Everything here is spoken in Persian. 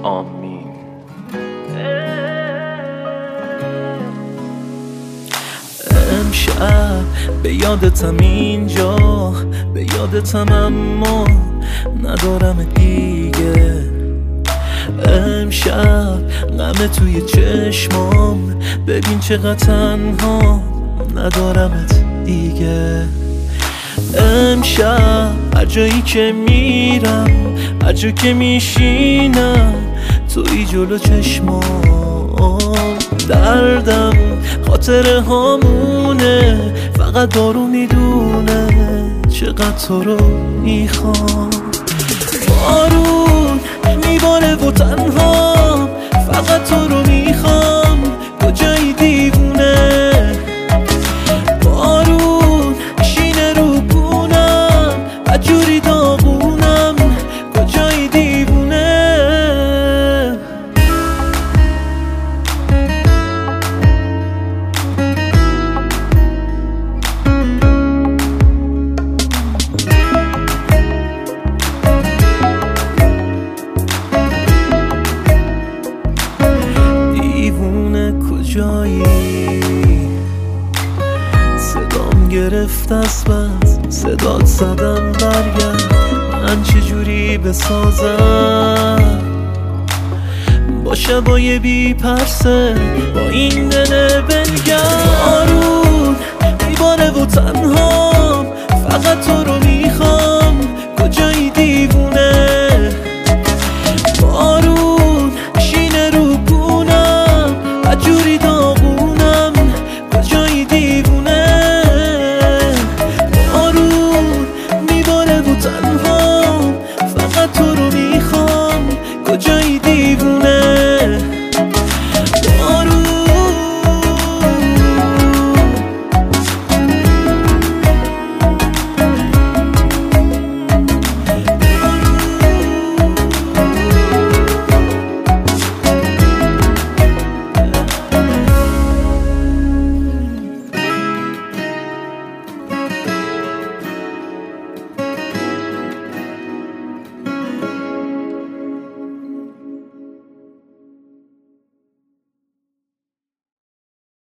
آمین. امشب به یادتم اینجا، به یادتم اما ندارم دیگه. امشب غم توی چشمام، ببین چقدر تنها ندارمت دیگه. امشب هر جایی که میرم، هر جا که میشینم، توی جلو چشمام. دردم خاطره هامونه، فقط دارو میدونه چقدر تو رو میخوام. بارون میباره و تنها فقط تو رو میخوام. کجایی دیوونه؟ بارون شینه رو بونم، بدجوری داغونم. کجایی دیوونه؟ کجایی؟ صدام گرفت از بس، صدات زدم برگرد. من چجوری بسازم با شبای بی پرسه، با این دل بلگرد. بارون میباره و تنهام فقط تو رو